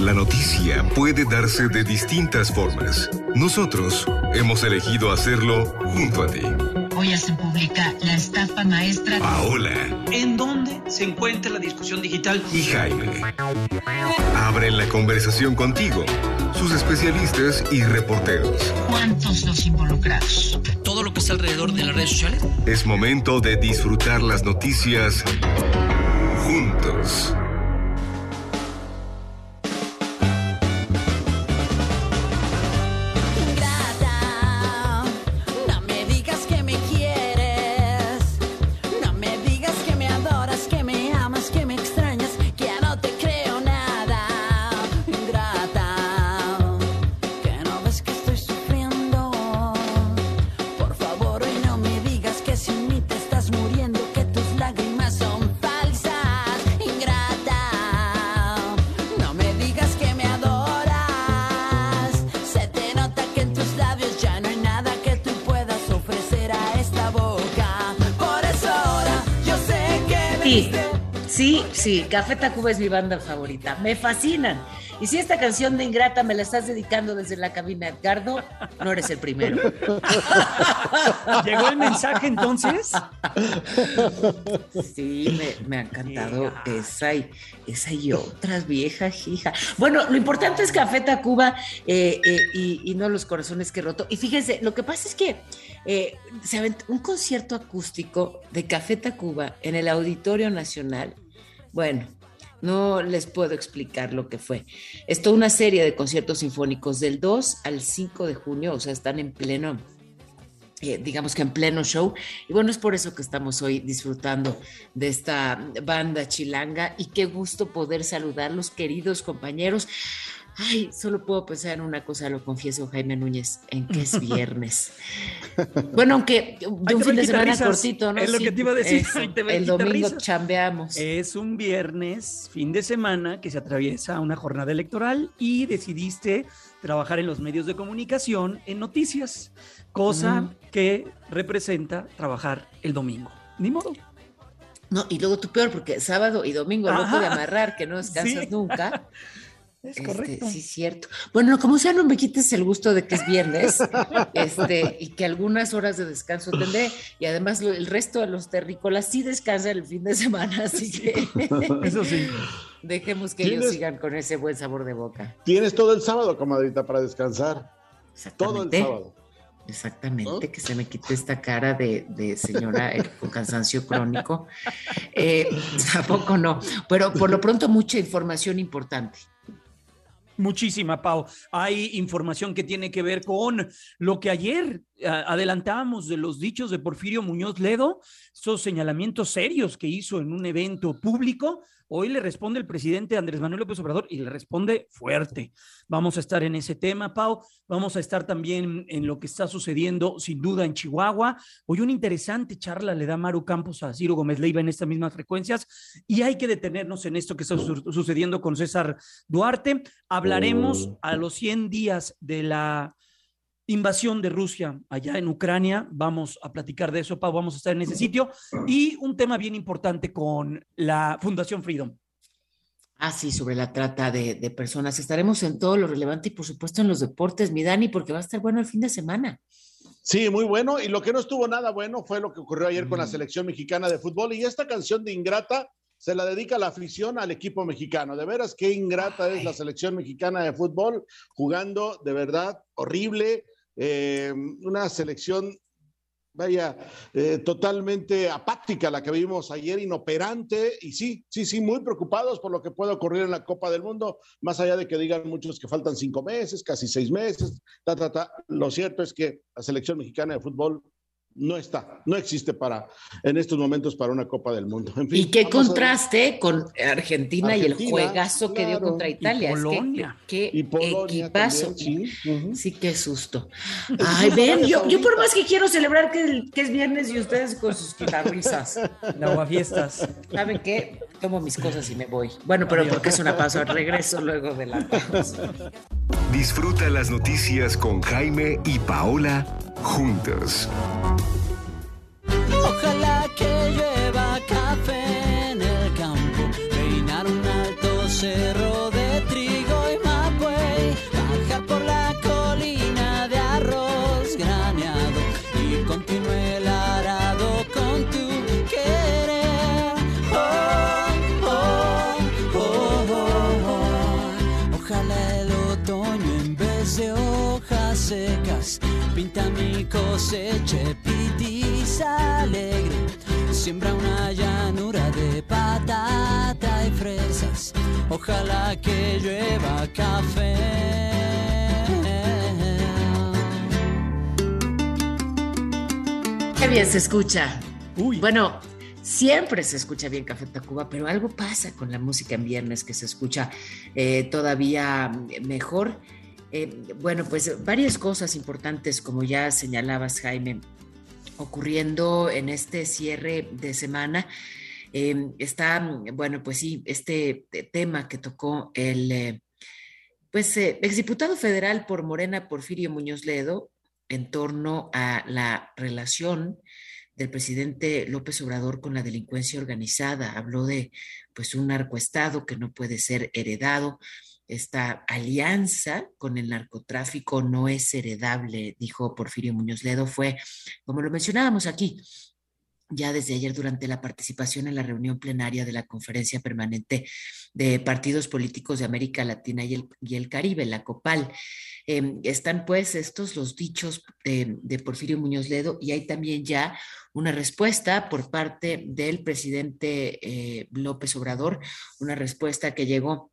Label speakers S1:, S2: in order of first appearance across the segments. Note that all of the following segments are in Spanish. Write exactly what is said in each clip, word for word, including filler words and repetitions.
S1: La noticia puede darse de distintas formas. Nosotros hemos elegido hacerlo junto a ti.
S2: Hoy se publica la estafa maestra
S1: Paola.
S3: ¿En dónde se encuentra la discusión digital?
S1: Y Jaime. Abren la conversación contigo, sus especialistas y reporteros.
S2: ¿Cuántos los involucrados?
S3: Todo lo que está alrededor de las redes sociales.
S1: Es momento de disfrutar las noticias juntos.
S4: Sí, sí, Café Tacuba es mi banda favorita, me fascinan. Y si esta canción de Ingrata me la estás dedicando desde la cabina, Edgardo, no eres el primero.
S5: ¿Llegó el mensaje entonces?
S4: Sí, me, me ha encantado esa y, esa y otras, vieja hija. Bueno, lo importante es Café Tacuba eh, eh, y, y no los corazones que he roto. Y fíjense, lo que pasa es que eh, se aventó un concierto acústico de Café Tacuba en el Auditorio Nacional. Bueno, no les puedo explicar lo que fue. Es toda una serie de conciertos sinfónicos del dos al cinco de junio, o sea, están en pleno, eh, digamos que en pleno show. Y bueno, es por eso que estamos hoy disfrutando de esta banda chilanga y qué gusto poder saludarlos, queridos compañeros. Ay, solo puedo pensar en una cosa, lo confieso, Jaime Núñez, en que es viernes. Bueno, aunque de un fin de semana risas. cortito, ¿no?
S5: Es lo sí, que te iba a decir.
S4: Es, el domingo risas. chambeamos.
S5: Es un viernes, fin de semana, que se atraviesa una jornada electoral y decidiste trabajar en los medios de comunicación en noticias, cosa mm. que representa trabajar el domingo. Ni modo.
S4: No, y luego tú peor, porque sábado y domingo, Ajá. loco de amarrar, que no descansas sí. nunca.
S5: Es correcto.
S4: Este, sí, cierto. Bueno, como sea, no me quites el gusto de que es viernes este, y que algunas horas de descanso tendré. Y además lo, el resto de los terrícolas sí descansan el fin de semana, así
S5: sí,
S4: que
S5: eso sí.
S4: Dejemos que ellos sigan con ese buen sabor de boca.
S6: Tienes todo el sábado, comadrita, para descansar. Todo el sábado.
S4: Exactamente, ¿no? Que se me quite esta cara de, de señora eh, con cansancio crónico. Eh, tampoco no, pero por lo pronto mucha información importante.
S5: Muchísima, Pau. Hay información que tiene que ver con lo que ayer adelantábamos de los dichos de Porfirio Muñoz Ledo, esos señalamientos serios que hizo en un evento público. Hoy le responde el presidente Andrés Manuel López Obrador y le responde fuerte. Vamos a estar en ese tema, Pau. Vamos a estar también en lo que está sucediendo, sin duda, en Chihuahua. Hoy una interesante charla le da Maru Campos a Ciro Gómez Leiva en estas mismas frecuencias y hay que detenernos en esto que está su- sucediendo con César Duarte. Hablaremos a los cien días de la invasión de Rusia allá en Ucrania. Vamos a platicar de eso, Pau, vamos a estar en ese sitio. Y un tema bien importante con la Fundación Freedom.
S4: Ah, sí, sobre la trata de, de personas. Estaremos en todo lo relevante y, por supuesto, en los deportes, mi Dani, porque va a estar bueno el fin de semana.
S6: Sí, muy bueno. Y lo que no estuvo nada bueno fue lo que ocurrió ayer mm. con la selección mexicana de fútbol. Y esta canción de Ingrata se la dedica la afición al equipo mexicano. De veras, qué ingrata Ay. es la selección mexicana de fútbol, jugando de verdad horrible. Eh, una selección, vaya, eh, totalmente apática la que vimos ayer, inoperante, y sí, sí, sí, muy preocupados por lo que puede ocurrir en la Copa del Mundo, más allá de que digan muchos que faltan cinco meses, casi seis meses, ta, ta, ta. Lo cierto es que la selección mexicana de fútbol no está, no existe para, en estos momentos para una Copa del Mundo. En fin,
S4: y qué contraste a... con Argentina, Argentina y el juegazo claro, que dio contra Italia.
S5: Y Polonia.
S4: Es que, qué
S6: y Polonia
S4: equipazo.
S6: También, sí. Uh-huh.
S4: Sí, qué susto. Ay, ven, yo, yo por más que quiero celebrar que, que es viernes y ustedes con sus guitarrizas.
S5: De aguafiestas.
S4: ¿Saben qué? Tomo mis cosas y me voy. Bueno, pero porque es una pausa, regreso luego de la pausa.
S1: Disfruta las noticias con Jaime y Paola juntos.
S7: Ojalá que llueva café en el campo, peinar un alto cerro de trigo y pinta mi cosecha, pitiza alegre, siembra una llanura de patata y fresas, ojalá que llueva café.
S4: Qué bien se escucha.
S5: Uy.
S4: Bueno, siempre se escucha bien Café Tacuba, pero algo pasa con la música en viernes que se escucha eh, todavía mejor. Eh, bueno, pues varias cosas importantes, como ya señalabas, Jaime, ocurriendo en este cierre de semana. Eh, está, bueno, pues sí, este tema que tocó el eh, pues, eh, exdiputado federal por Morena, Porfirio Muñoz Ledo, en torno a la relación del presidente López Obrador con la delincuencia organizada. Habló de pues un narcoestado que no puede ser heredado. Esta alianza con el narcotráfico no es heredable, dijo Porfirio Muñoz Ledo. Fue, como lo mencionábamos aquí, ya desde ayer durante la participación en la reunión plenaria de la Conferencia Permanente de Partidos Políticos de América Latina y el, y el Caribe, la COPAL. Eh, están pues estos los dichos de, de Porfirio Muñoz Ledo, y hay también ya una respuesta por parte del presidente eh, López Obrador, una respuesta que llegó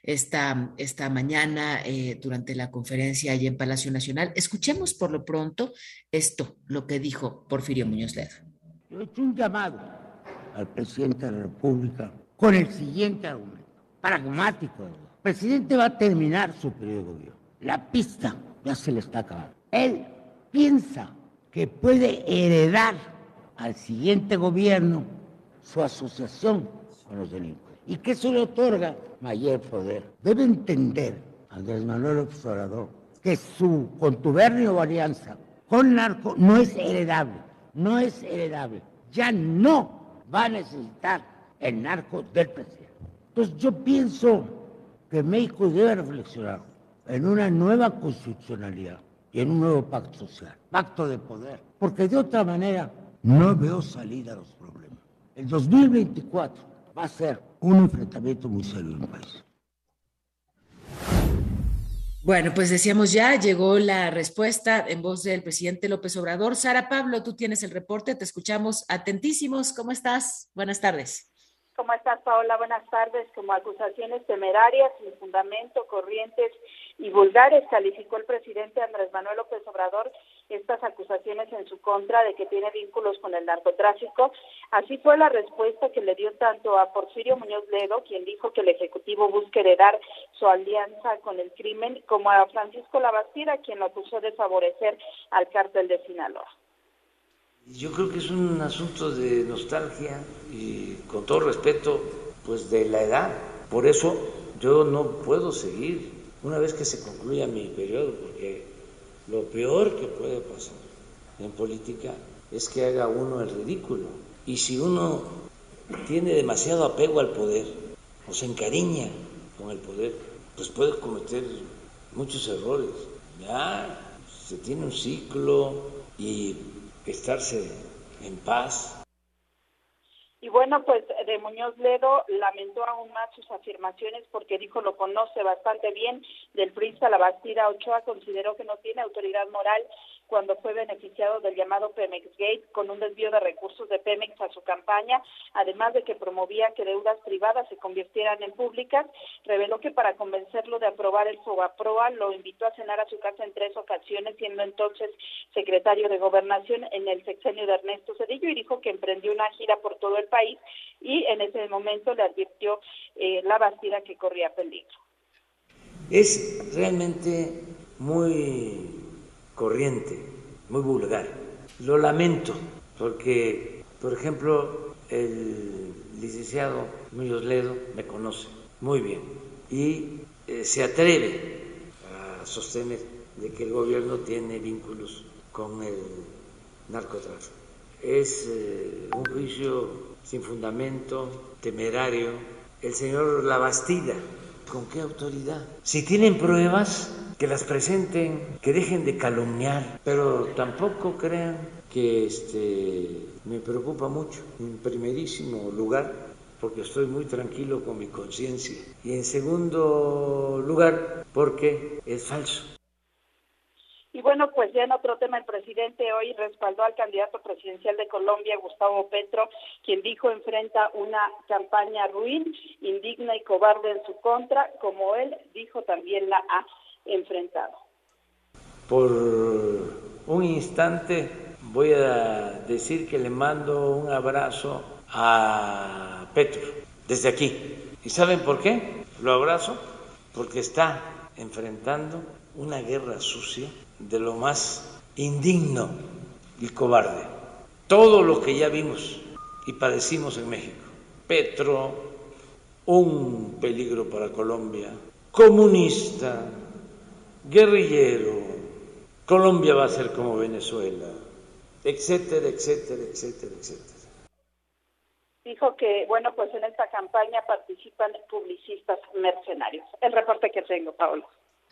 S4: esta, esta mañana eh, durante la conferencia allí en Palacio Nacional. Escuchemos por lo pronto esto, lo que dijo Porfirio Muñoz Ledo.
S8: Yo he hecho un llamado al presidente de la República con el siguiente argumento, pragmático. El presidente va a terminar su periodo de gobierno. La pista ya se le está acabando. Él piensa que puede heredar al siguiente gobierno su asociación con los delincuentes y que eso le otorga mayor poder. Debe entender Andrés Manuel López Obrador que su contubernio o alianza con narco no es heredable. No es heredable, ya no va a necesitar el narco del presidente. Entonces yo pienso que México debe reflexionar en una nueva constitucionalidad y en un nuevo pacto social, pacto de poder, porque de otra manera no veo salida a los problemas. El dos mil veinticuatro va a ser un enfrentamiento muy serio en el país.
S4: Bueno, pues decíamos ya, llegó la respuesta en voz del presidente López Obrador. Sara Pablo, tú tienes el reporte, te escuchamos atentísimos. ¿Cómo estás? Buenas tardes.
S9: ¿Cómo estás, Paola? Buenas tardes. Como acusaciones temerarias, sin fundamento, corrientes y vulgares, calificó el presidente Andrés Manuel López Obrador estas acusaciones en su contra de que tiene vínculos con el narcotráfico. Así fue la respuesta que le dio tanto a Porfirio Muñoz Ledo, quien dijo que el Ejecutivo busca heredar su alianza con el crimen, como a Francisco Labastida, quien lo acusó de favorecer al cártel de Sinaloa.
S10: Yo creo que es un asunto de nostalgia y, con todo respeto, pues de la edad. Por eso yo no puedo seguir una vez que se concluya mi periodo, porque lo peor que puede pasar en política es que haga uno el ridículo. Y si uno tiene demasiado apego al poder o se encariña con el poder, pues puede cometer muchos errores. Ya se tiene un ciclo y estarse en paz.
S9: Y bueno, pues de Muñoz Ledo lamentó aún más sus afirmaciones porque dijo lo conoce bastante bien. Del priista Labastida Ochoa consideró que no tiene autoridad moral cuando fue beneficiado del llamado Pemex Gate con un desvío de recursos de Pemex a su campaña, además de que promovía que deudas privadas se convirtieran en públicas. Reveló que para convencerlo de aprobar el Fobaproa lo invitó a cenar a su casa en tres ocasiones, siendo entonces secretario de Gobernación en el sexenio de Ernesto Zedillo, y dijo que emprendió una gira por todo el país y en ese momento le advirtió eh, Labastida que corría peligro.
S10: Es realmente muy corriente, muy vulgar. Lo lamento porque, por ejemplo, el licenciado Muñoz Ledo me conoce muy bien y eh, se atreve a sostener de que el gobierno tiene vínculos con el narcotráfico. Es eh, un juicio sin fundamento, temerario. El señor Labastida, ¿con qué autoridad? Si tienen pruebas, que las presenten, que dejen de calumniar, pero tampoco crean que este, me preocupa mucho, en primerísimo lugar, porque estoy muy tranquilo con mi conciencia, y en segundo lugar, porque es falso.
S9: Y bueno, bueno, pues ya en otro tema, el presidente hoy respaldó al candidato presidencial de Colombia, Gustavo Petro, quien dijo enfrenta una campaña ruin, indigna y cobarde en su contra, como él dijo también la ha enfrentado.
S10: Por un instante voy a decir que le mando un abrazo a Petro desde aquí. ¿Y saben por qué? Lo abrazo porque está enfrentando una guerra sucia de lo más indigno y cobarde. Todo lo que ya vimos y padecimos en México. Petro, un peligro para Colombia, comunista, guerrillero, Colombia va a ser como Venezuela, etcétera, etcétera, etcétera, etcétera.
S9: Dijo que, bueno, pues en esta campaña participan publicistas mercenarios. El reporte que tengo, Paola.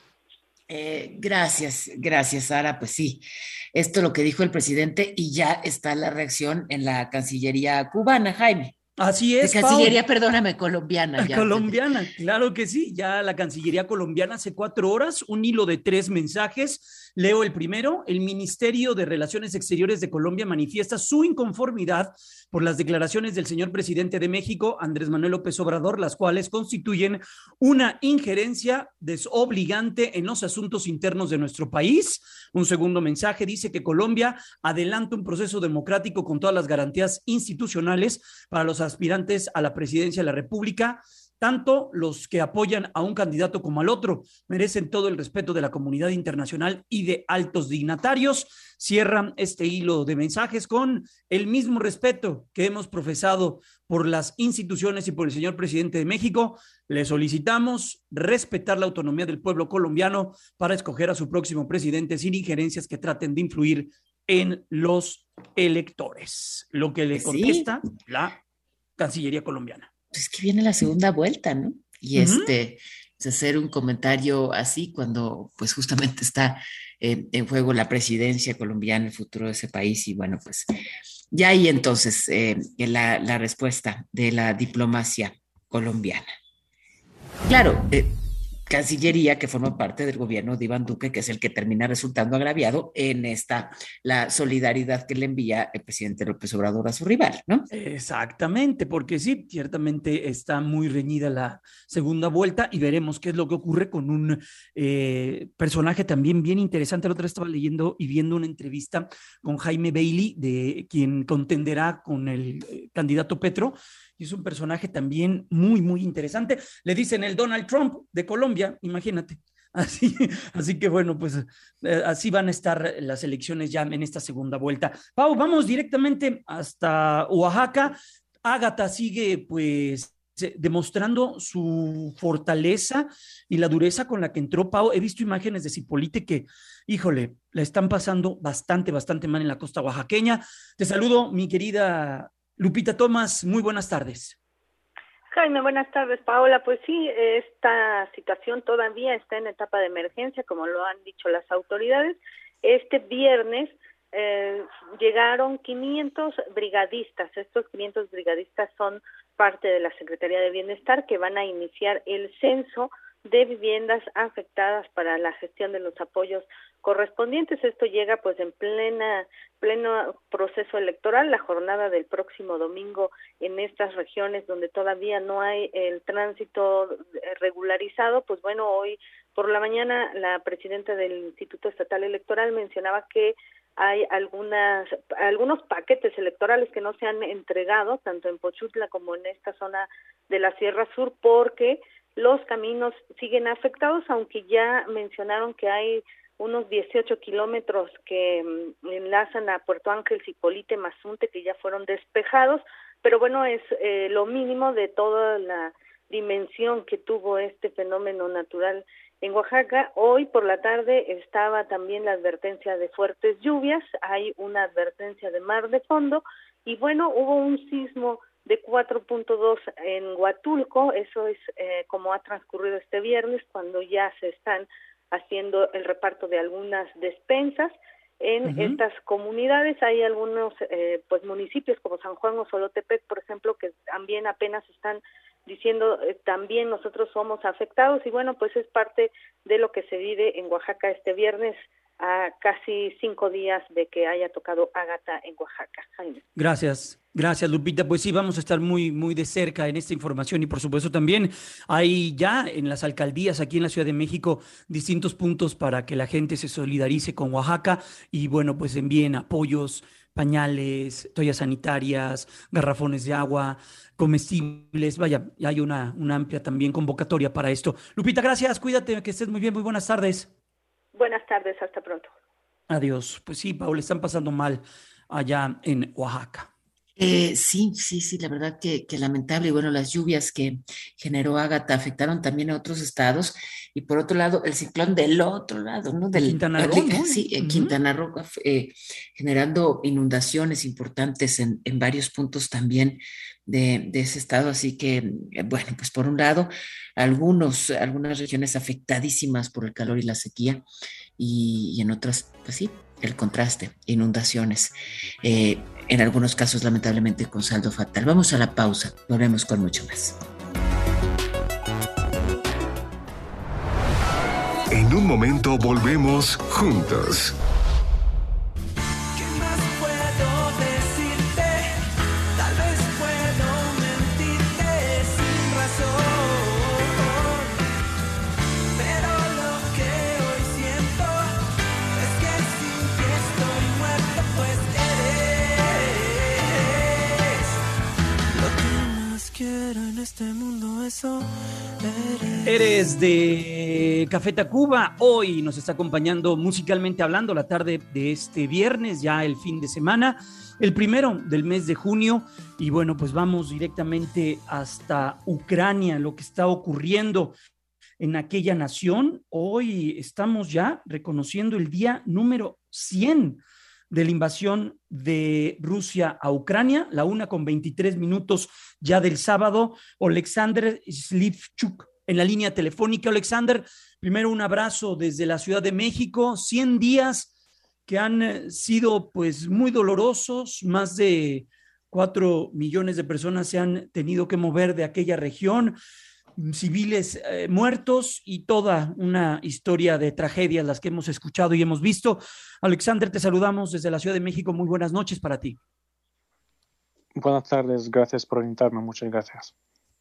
S4: Eh, gracias, gracias, Sara. Pues sí, esto es lo que dijo el presidente y ya está la reacción en la Cancillería cubana, Jaime.
S5: Así es,
S4: de Cancillería,
S5: Pau.
S4: perdóname, colombiana. Ya.
S5: Colombiana, claro que sí. Ya la Cancillería colombiana hace cuatro horas, un hilo de tres mensajes. Leo el primero. El Ministerio de Relaciones Exteriores de Colombia manifiesta su inconformidad por las declaraciones del señor presidente de México, Andrés Manuel López Obrador, las cuales constituyen una injerencia desobligante en los asuntos internos de nuestro país. Un segundo mensaje dice que Colombia adelanta un proceso democrático con todas las garantías institucionales para los aspirantes a la presidencia de la República. Tanto los que apoyan a un candidato como al otro merecen todo el respeto de la comunidad internacional y de altos dignatarios. Cierran este hilo de mensajes con el mismo respeto que hemos profesado por las instituciones y por el señor presidente de México. Le solicitamos respetar la autonomía del pueblo colombiano para escoger a su próximo presidente sin injerencias que traten de influir en los electores. Lo que le
S4: Sí.
S5: contesta la Cancillería colombiana.
S4: Pues que viene la segunda vuelta, ¿no? Y
S5: Uh-huh.
S4: este, pues hacer un comentario así cuando pues justamente está eh, en juego la presidencia colombiana, el futuro de ese país, y bueno, pues ya ahí entonces eh, la, la respuesta de la diplomacia colombiana. Claro, eh, Cancillería que forma parte del gobierno de Iván Duque, que es el que termina resultando agraviado en esta, la solidaridad que le envía el presidente López Obrador a su rival, ¿no?
S5: Exactamente, porque sí, ciertamente está muy reñida la segunda vuelta y veremos qué es lo que ocurre con un eh, personaje también bien interesante. La otra vez estaba leyendo y viendo una entrevista con Jaime Bailey, de quien contenderá con el eh, candidato Petro, y es un personaje también muy, muy interesante. Le dicen el Donald Trump de Colombia, imagínate. Así, así que bueno, pues eh, así van a estar las elecciones ya en esta segunda vuelta. Pau, vamos directamente hasta Oaxaca. Ágata sigue pues demostrando su fortaleza y la dureza con la que entró. Pau, he visto imágenes de Cipolite que, híjole, la están pasando bastante, bastante mal en la costa oaxaqueña. Te saludo, mi querida Lupita Tomás, muy buenas tardes.
S11: Jaime, buenas tardes, Paola. Pues sí, esta situación todavía está en etapa de emergencia, como lo han dicho las autoridades. Este viernes eh, llegaron quinientos brigadistas. Estos quinientos brigadistas son parte de la Secretaría de Bienestar, que van a iniciar el censo de viviendas afectadas para la gestión de los apoyos correspondientes. Esto llega pues en plena pleno proceso electoral, la jornada del próximo domingo en estas regiones donde todavía no hay el tránsito regularizado. Pues bueno, hoy por la mañana la presidenta del Instituto Estatal Electoral mencionaba que hay algunas algunos paquetes electorales que no se han entregado tanto en Pochutla como en esta zona de la Sierra Sur porque los caminos siguen afectados, aunque ya mencionaron que hay unos dieciocho kilómetros que um, enlazan a Puerto Ángel, Cipolite, Mazunte, que ya fueron despejados, pero bueno, es eh, lo mínimo de toda la dimensión que tuvo este fenómeno natural en Oaxaca. Hoy por la tarde estaba también la advertencia de fuertes lluvias, hay una advertencia de mar de fondo, y bueno, hubo un sismo de cuatro punto dos en Huatulco. Eso es eh, como ha transcurrido este viernes, cuando ya se están haciendo el reparto de algunas despensas en uh-huh. estas comunidades. Hay algunos eh, pues municipios como San Juan o Solotepec, por ejemplo, que también apenas están diciendo eh, también nosotros somos afectados, y bueno, pues es parte de lo que se vive en Oaxaca este viernes a casi cinco días de que haya tocado Ágata en Oaxaca. Jaime.
S5: Gracias, gracias Lupita. Pues sí, vamos a estar muy, muy de cerca en esta información y por supuesto también hay ya en las alcaldías aquí en la Ciudad de México distintos puntos para que la gente se solidarice con Oaxaca y bueno, pues envíen apoyos, pañales, toallas sanitarias, garrafones de agua, comestibles. Vaya, hay una, una amplia también convocatoria para esto. Lupita, gracias, cuídate, que estés muy bien, muy buenas tardes.
S11: Buenas tardes, hasta pronto.
S5: Adiós. Pues sí, Paula, están pasando mal allá en Oaxaca.
S4: Eh, sí, sí, sí, la verdad que, que lamentable. Y bueno, las lluvias que generó Ágata afectaron también a otros estados. Y por otro lado, el ciclón del otro lado, ¿no? Del,
S5: Quintana Roo, ¿no?
S4: Sí, en
S5: Uh-huh.
S4: Quintana Roo, eh, generando inundaciones importantes en, en varios puntos también de, de ese estado. Así que, eh, bueno, pues por un lado, algunos, algunas regiones afectadísimas por el calor y la sequía. Y, y en otras, pues sí, el contraste, inundaciones. Eh, en algunos casos lamentablemente con saldo fatal. Vamos a la pausa, volvemos con mucho más.
S1: En un momento volvemos juntos.
S7: ¿Qué más puedo decirte? Tal vez puedo mentirte sin razón, pero lo que hoy siento es que sin ti estoy muerto, pues eres lo que más quiero en este mundo, eso eres.
S5: Eres de Café Tacuba. Hoy nos está acompañando musicalmente hablando la tarde de este viernes, ya el fin de semana, el primero del mes de junio. Y bueno, pues vamos directamente hasta Ucrania, lo que está ocurriendo en aquella nación. Hoy estamos ya reconociendo el día número cien de la invasión de Rusia a Ucrania, la una con veintitrés minutos ya del sábado. Alexander Slivchuk en la línea telefónica. Alexander, primero un abrazo desde la Ciudad de México. cien días que han sido pues muy dolorosos. Más de cuatro millones de personas se han tenido que mover de aquella región. Civiles eh, muertos y toda una historia de tragedias las que hemos escuchado y hemos visto. Alexander, te saludamos desde la Ciudad de México. Muy buenas noches para ti.
S12: Buenas tardes, gracias por invitarme, muchas gracias.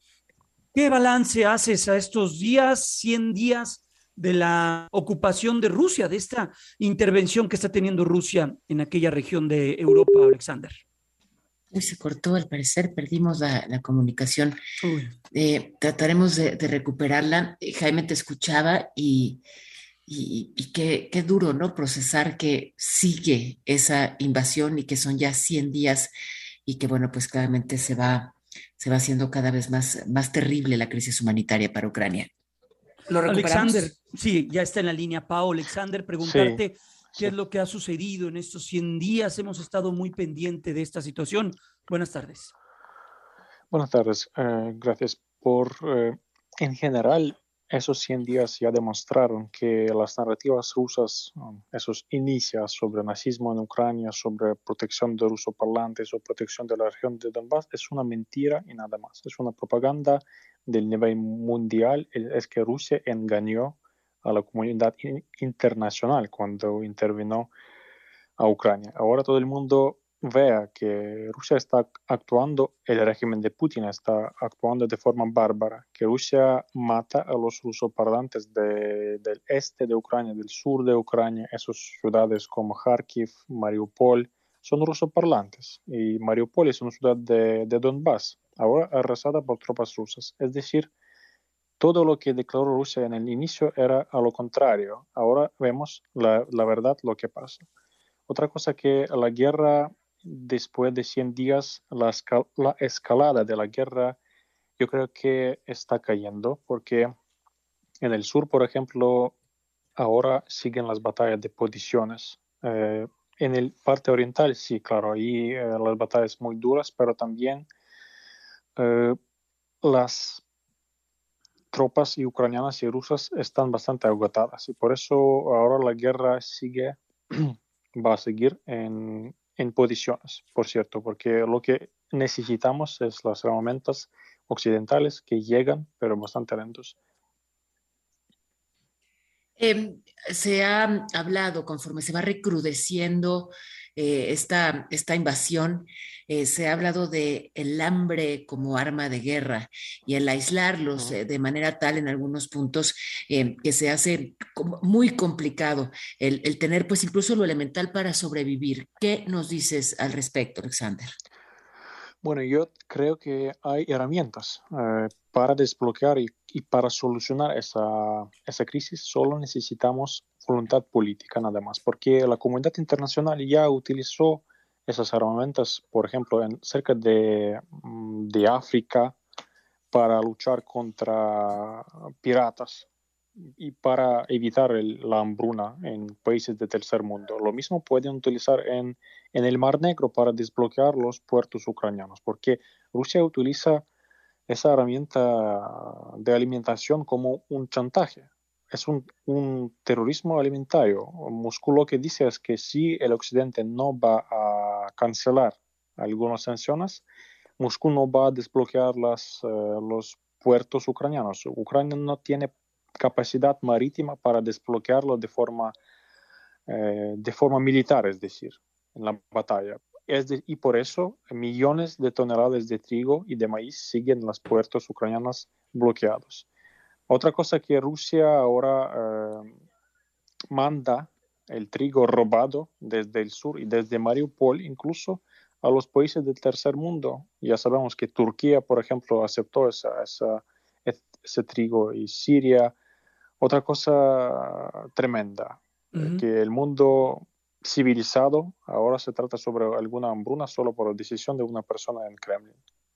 S5: ¿Qué balance haces a estos días, cien días de la ocupación de Rusia, de esta intervención que está teniendo Rusia en aquella región de Europa, Alexander?
S4: Uy, se cortó, al parecer perdimos la, la comunicación. Eh, trataremos de, de recuperarla. Jaime te escuchaba y, y, y qué, qué duro, ¿no? Procesar que sigue esa invasión y que son ya cien días y que, bueno, pues claramente se va, se va haciendo cada vez más, más terrible la crisis humanitaria para Ucrania. ¿Lo recuperamos?
S5: Alexander, sí, ya está en la línea, Pau. Alexander, preguntarte... Sí. ¿Qué
S12: Sí.
S5: es lo que ha sucedido en estos cien días? Hemos estado muy pendiente de esta situación. Buenas tardes.
S12: Buenas tardes. Eh, gracias por... Eh, en general, esos cien días ya demostraron que las narrativas rusas, esos inicios sobre nazismo en Ucrania, sobre protección de rusoparlantes o protección de la región de Donbass, es una mentira y nada más. Es una propaganda del nivel mundial. Es que Rusia engañó a la comunidad internacional cuando intervino a Ucrania. Ahora todo el mundo vea que Rusia está actuando, el régimen de Putin está actuando de forma bárbara, que Rusia mata a los rusoparlantes de, del este de Ucrania, del sur de Ucrania, esas ciudades como Kharkiv, Mariupol, son rusoparlantes. Y Mariupol es una ciudad de, de Donbass, ahora arrasada por tropas rusas. Es decir, todo lo que declaró Rusia en el inicio era a lo contrario. Ahora vemos la, la verdad, lo que pasa. Otra cosa que la guerra, después de cien días, la, escal- la escalada de la guerra, yo creo que está cayendo, porque en el sur, por ejemplo, ahora siguen las batallas de posiciones. Eh, en el parte oriental, sí, claro, ahí eh, las batallas muy duras, pero también eh, las tropas y ucranianas y rusas están bastante agotadas y por eso ahora la guerra sigue, va a seguir en, en posiciones, por cierto, porque lo que necesitamos es las herramientas occidentales que llegan, pero bastante lentos.
S4: Eh, se ha hablado, conforme se va recrudeciendo eh, esta, esta invasión, eh, se ha hablado de el hambre como arma de guerra y el aislarlos eh, de manera tal en algunos puntos eh, que se hace como muy complicado el, el tener pues incluso lo elemental para sobrevivir. ¿Qué nos dices al respecto, Alexander?
S12: Bueno, yo creo que hay herramientas eh, para desbloquear y, y para solucionar esa, esa crisis. Solo necesitamos voluntad política nada más, porque la comunidad internacional ya utilizó esas herramientas, por ejemplo, en cerca de, de África para luchar contra piratas y para evitar el, la hambruna en países de tercer mundo. Lo mismo pueden utilizar en, en el Mar Negro para desbloquear los puertos ucranianos, porque Rusia utiliza esa herramienta de alimentación como un chantaje. Es un, un terrorismo alimentario. Moscú lo que dice es que si el Occidente no va a cancelar algunas sanciones, Moscú no va a desbloquear las, uh, los puertos ucranianos. Ucrania no tiene capacidad marítima para desbloquearlo de forma, eh, de forma militar, es decir, en la batalla. Es de, y por eso millones de toneladas de trigo y de maíz siguen en los puertos ucranianos bloqueados. Otra cosa que Rusia ahora eh, manda el trigo robado desde el sur y desde Mariupol incluso a los países del tercer mundo. Ya sabemos que Turquía, por ejemplo, aceptó esa, esa, ese trigo y Siria. Otra cosa tremenda, uh-huh. que el mundo civilizado ahora se trata sobre alguna hambruna solo por decisión de una persona en Kremlin.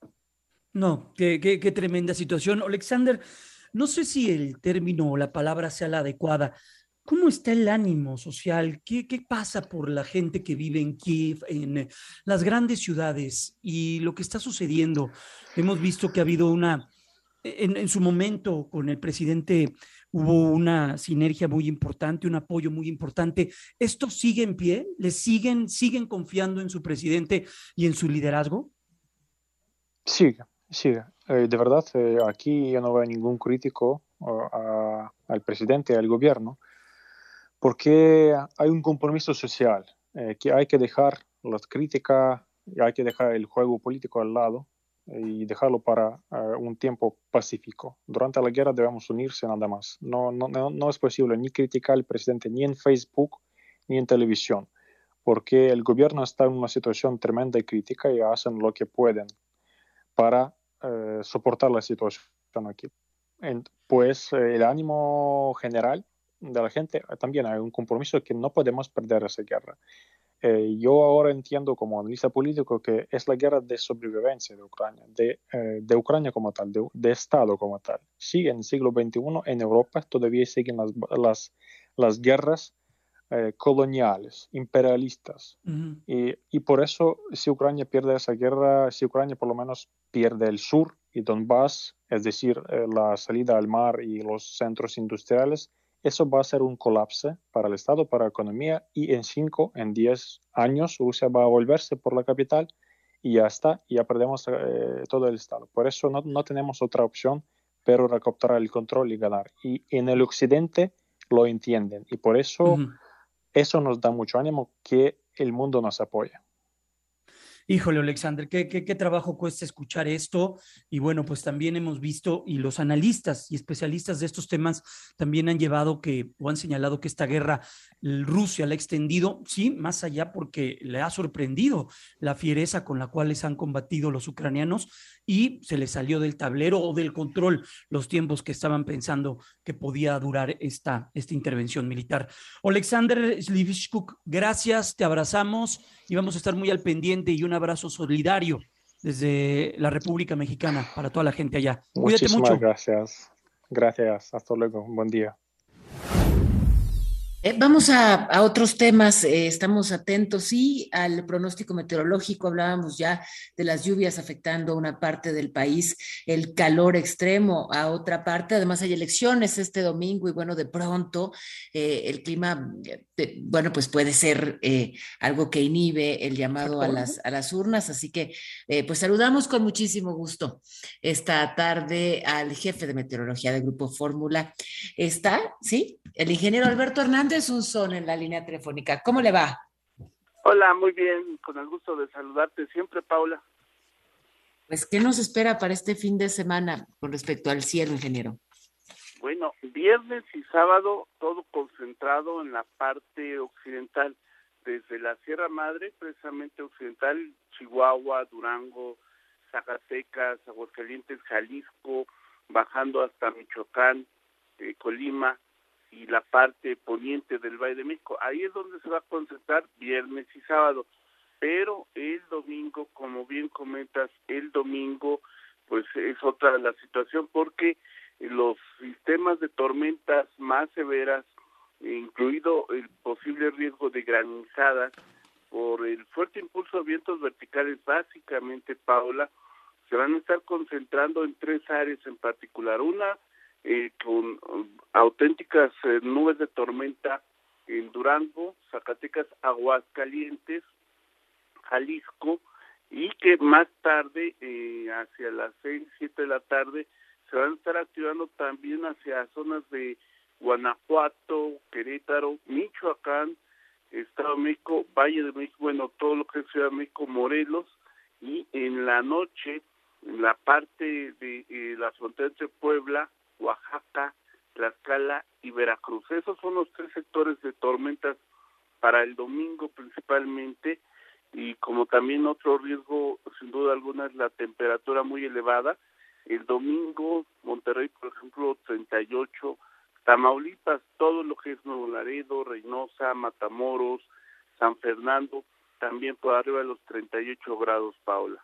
S5: No, qué, qué, qué tremenda situación. Alexander, no sé si el término o la palabra sea la adecuada. ¿Cómo está el ánimo social? ¿Qué, qué pasa por la gente que vive en Kiev, en las grandes ciudades y lo que está sucediendo? Hemos visto que ha habido una, en, en su momento con el presidente hubo una sinergia muy importante, un apoyo muy importante. ¿Esto sigue en pie? ¿Le siguen, siguen confiando en su presidente y en su liderazgo?
S12: Sigue, sigue. Eh, de verdad, eh, aquí yo no veo ningún crítico uh, a, al presidente y al gobierno, porque hay un compromiso social, eh, que hay que dejar las críticas, y hay que dejar el juego político al lado y dejarlo para uh, un tiempo pacífico. Durante la guerra debemos unirse nada más. No, no, no, no es posible ni criticar al presidente ni en Facebook ni en televisión, porque el gobierno está en una situación tremenda y crítica y hacen lo que pueden para uh, soportar la situación aquí. En, pues eh, el ánimo general de la gente, también hay un compromiso que no podemos perder esa guerra. Eh, yo ahora entiendo como analista político que es la guerra de sobrevivencia de Ucrania, de, eh, de Ucrania como tal, de, de Estado como tal. Sí, en el siglo veintiuno en Europa todavía siguen las, las, las guerras eh, coloniales, imperialistas. Uh-huh. y, y por eso si Ucrania pierde esa guerra, si Ucrania por lo menos pierde el sur y Donbass, es decir, eh, la salida al mar y los centros industriales, eso va a ser un colapso para el Estado, para la economía, y en cinco, en diez años Rusia va a volverse por la capital y ya está, y ya perdemos eh, todo el Estado. Por eso no, no tenemos otra opción, pero recuperar el control y ganar. Y en el Occidente lo entienden, y por eso uh-huh. eso nos da mucho ánimo que el mundo nos apoye.
S5: Híjole, Alexander, ¿qué, qué, qué trabajo cuesta escuchar esto. Y bueno, pues también hemos visto, y los analistas y especialistas de estos temas también han llevado que, o han señalado que esta guerra Rusia la ha extendido, sí, más allá porque le ha sorprendido la fiereza con la cual les han combatido los ucranianos y se les salió del tablero o del control los tiempos que estaban pensando que podía durar esta, esta intervención militar. Alexander Slivishkuk, gracias, te abrazamos y vamos a estar muy al pendiente, y un abrazo solidario desde la República Mexicana para toda la gente allá. Cuídate mucho.
S12: Muchísimas gracias. Gracias. Hasta luego. Buen día.
S4: Eh, vamos a, a otros temas, eh, estamos atentos, sí, al pronóstico meteorológico, hablábamos ya de las lluvias afectando a una parte del país, el calor extremo a otra parte, además hay elecciones este domingo y bueno, de pronto eh, el clima, eh, bueno, pues puede ser eh, algo que inhibe el llamado a las, a las urnas, así que eh, pues saludamos con muchísimo gusto esta tarde al jefe de meteorología del Grupo Fórmula. ¿Está? ¿Sí? El ingeniero Alberto Hernández Unzón en la línea telefónica. ¿Cómo le va?
S13: Hola, muy bien, con el gusto de saludarte siempre, Paula.
S4: Pues, ¿qué nos espera para este fin de semana con respecto al cielo, ingeniero?
S13: Bueno, viernes y sábado todo concentrado en la parte occidental, desde la Sierra Madre, precisamente occidental, Chihuahua, Durango, Zacatecas, Aguascalientes, Jalisco, bajando hasta Michoacán, eh, Colima, y la parte poniente del Valle de México. Ahí es donde se va a concentrar viernes y sábado, pero el domingo, como bien comentas, el domingo pues es otra la situación porque los sistemas de tormentas más severas, incluido el posible riesgo de granizadas por el fuerte impulso de vientos verticales, básicamente, Paula, se van a estar concentrando en tres áreas en particular. Una, Eh, con um, auténticas eh, nubes de tormenta en Durango, Zacatecas, Aguascalientes, Jalisco, y que más tarde, eh, hacia las seis, siete de la tarde, se van a estar activando también hacia zonas de Guanajuato, Querétaro, Michoacán, Estado de México, Valle de México, bueno, todo lo que es Ciudad de México, Morelos, y en la noche, en la parte de eh, la frontera entre Puebla, Oaxaca, Tlaxcala y Veracruz. Esos son los tres sectores de tormentas para el domingo principalmente, y como también otro riesgo, sin duda alguna, es la temperatura muy elevada. El domingo, Monterrey, por ejemplo, treinta y ocho, Tamaulipas, todo lo que es Nuevo Laredo, Reynosa, Matamoros, San Fernando, también por arriba de los treinta y ocho grados, Paula.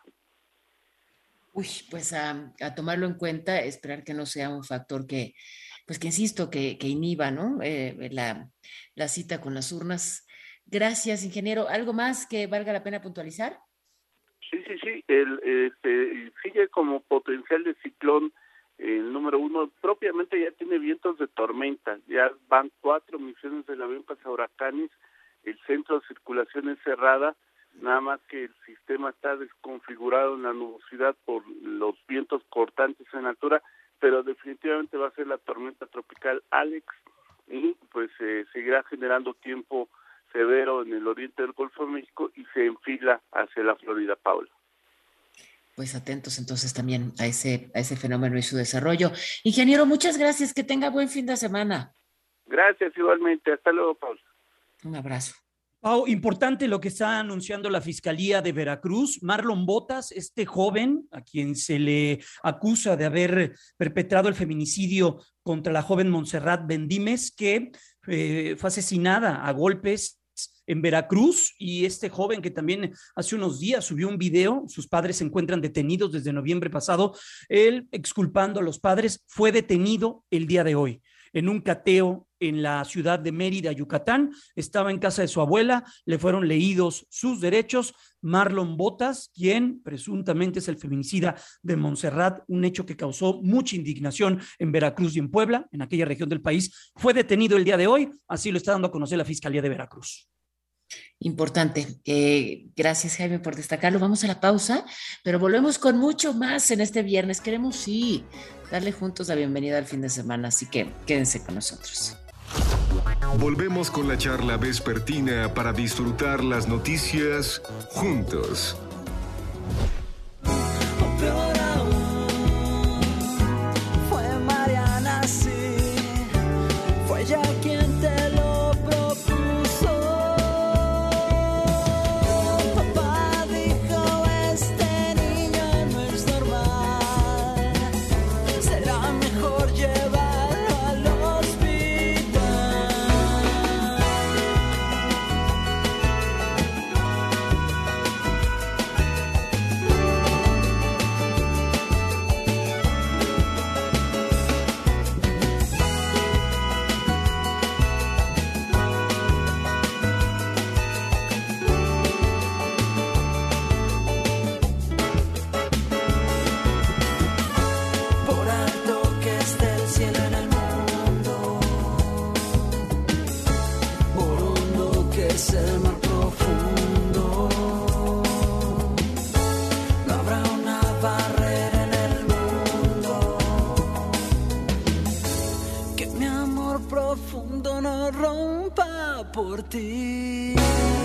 S4: Uy, pues a, a tomarlo en cuenta, esperar que no sea un factor que, pues que insisto, que, que inhiba, ¿no? Eh, la, la cita con las urnas. Gracias, ingeniero. ¿Algo más que valga la pena puntualizar?
S13: Sí, sí, sí. El, este, sigue como potencial de ciclón el número uno. Propiamente ya tiene vientos de tormenta. Ya van cuatro misiones del avión huracanes. El centro de circulación es cerrada. Nada más que el sistema está desconfigurado en la nubosidad por los vientos cortantes en altura, pero definitivamente va a ser la tormenta tropical Alex y pues eh, seguirá generando tiempo severo en el oriente del Golfo de México y se enfila hacia la Florida, Paula.
S4: Pues atentos entonces también a ese, a ese fenómeno y su desarrollo. Ingeniero, muchas gracias, que tenga buen fin de semana.
S13: Gracias, igualmente. Hasta luego, Paula.
S4: Un abrazo.
S5: Pau, importante lo que está anunciando la Fiscalía de Veracruz. Marlon Botas, este joven a quien se le acusa de haber perpetrado el feminicidio contra la joven Montserrat Bendímez, que eh, fue asesinada a golpes en Veracruz, y este joven que también hace unos días subió un video, sus padres se encuentran detenidos desde noviembre pasado, él exculpando a los padres, fue detenido el día de hoy en un cateo en la ciudad de Mérida, Yucatán. Estaba en casa de su abuela, le fueron leídos sus derechos. Marlon Botas, quien presuntamente es el feminicida de Montserrat, un hecho que causó mucha indignación en Veracruz y en Puebla, en aquella región del país, fue detenido el día de hoy, así lo está dando a conocer la Fiscalía de Veracruz.
S4: Importante. Eh, gracias, Jaime, por destacarlo. Vamos a la pausa, pero volvemos con mucho más en este viernes. Queremos, sí, darle juntos la bienvenida al fin de semana, así que quédense con nosotros.
S1: Volvemos con la charla vespertina para disfrutar las noticias juntos.
S7: Peor aún, fue Mariana, sí, fue ella quien te lo propuso. Papá dijo, este niño no es normal, será mejor llevarlo al hospital. que mi amor profundo no rompa por ti.